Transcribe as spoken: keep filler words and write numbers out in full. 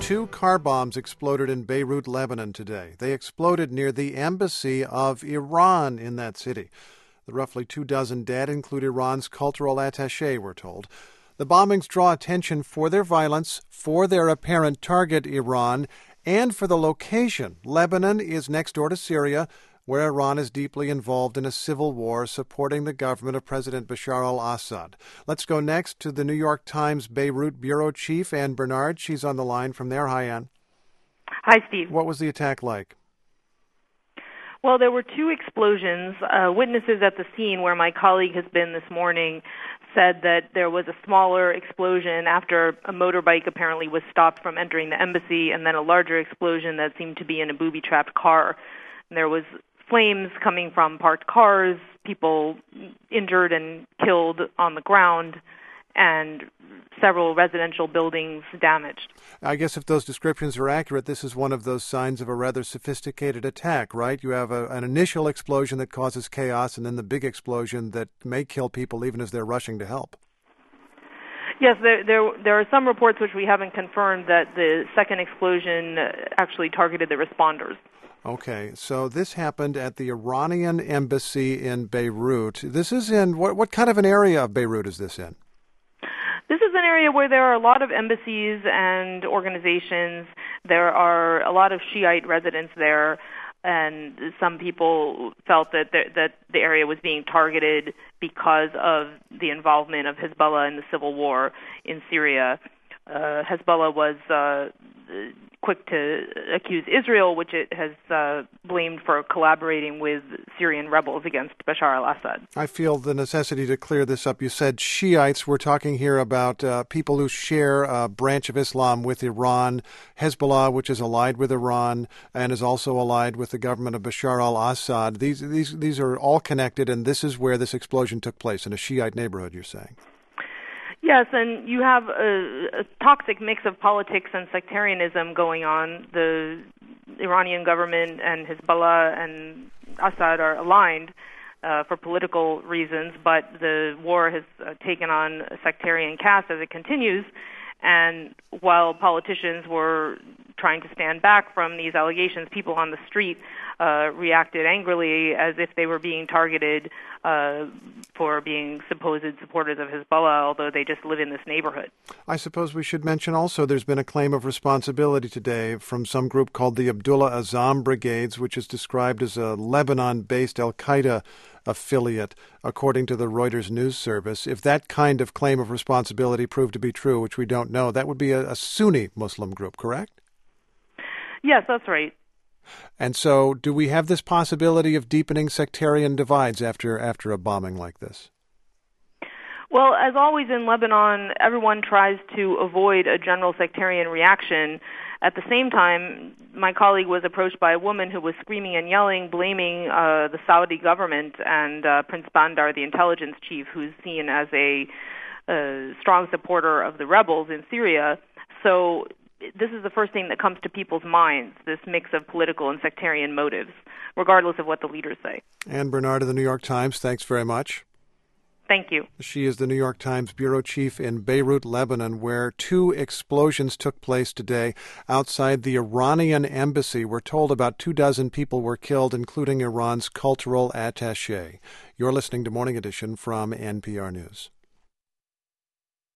Two car bombs exploded in Beirut, Lebanon today. They exploded near the embassy of Iran in that city. The roughly two dozen dead include Iran's cultural attaché, we're told. The bombings draw attention for their violence, for their apparent target, Iran, and for the location. Lebanon is next door to Syria, where Iran is deeply involved in a civil war supporting the government of President Bashar al-Assad. Let's go next to the New York Times Beirut bureau chief, Ann Bernard. She's on the line from there. Hi, Ann. Hi, Steve. What was the attack like? Well, there were two explosions. Uh, witnesses at the scene where my colleague has been this morning said that there was a smaller explosion after a motorbike apparently was stopped from entering the embassy, and then a larger explosion that seemed to be in a booby-trapped car. And there was flames coming from parked cars, people injured and killed on the ground, and several residential buildings damaged. I guess if those descriptions are accurate, this is one of those signs of a rather sophisticated attack, right? You have a, an initial explosion that causes chaos, and then the big explosion that may kill people even as they're rushing to help. Yes, there, there there are some reports which we haven't confirmed that the second explosion actually targeted the responders. Okay, so this happened at the Iranian embassy in Beirut. This is in, what, what kind of an area of Beirut is this in? This is an area where there are a lot of embassies and organizations. There are a lot of Shiite residents there, and some people felt that the, that the area was being targeted because of the involvement of Hezbollah in the civil war in Syria. Uh, Hezbollah was uh, quick to accuse Israel, which it has uh, blamed for collaborating with Syrian rebels against Bashar al-Assad. I feel the necessity to clear this up. You said Shiites. We're talking here about uh, people who share a branch of Islam with Iran, Hezbollah, which is allied with Iran and is also allied with the government of Bashar al-Assad. These, these, these are all connected, and this is where this explosion took place, in a Shiite neighborhood, you're saying. Yes, and you have a, a toxic mix of politics and sectarianism going on. The Iranian government and Hezbollah and Assad are aligned uh, for political reasons, but the war has uh, taken on a sectarian cast as it continues. And while politicians were trying to stand back from these allegations, people on the street uh, reacted angrily as if they were being targeted uh, for being supposed supporters of Hezbollah, although they just live in this neighborhood. I suppose we should mention also there's been a claim of responsibility today from some group called the Abdullah Azzam Brigades, which is described as a Lebanon-based al-Qaeda affiliate, according to the Reuters news service. If that kind of claim of responsibility proved to be true, which we don't know, that would be a, a Sunni Muslim group, correct? Yes, that's right. And so do we have this possibility of deepening sectarian divides after after a bombing like this? Well, as always in Lebanon, everyone tries to avoid a general sectarian reaction. At the same time, my colleague was approached by a woman who was screaming and yelling, blaming uh, the Saudi government and uh, Prince Bandar, the intelligence chief, who's seen as a uh, strong supporter of the rebels in Syria. So this is the first thing that comes to people's minds, this mix of political and sectarian motives, regardless of what the leaders say. Ann Bernard of the New York Times, thanks very much. Thank you. She is the New York Times bureau chief in Beirut, Lebanon, where two explosions took place today outside the Iranian embassy. We're told about two dozen people were killed, including Iran's cultural attaché. You're listening to Morning Edition from N P R News.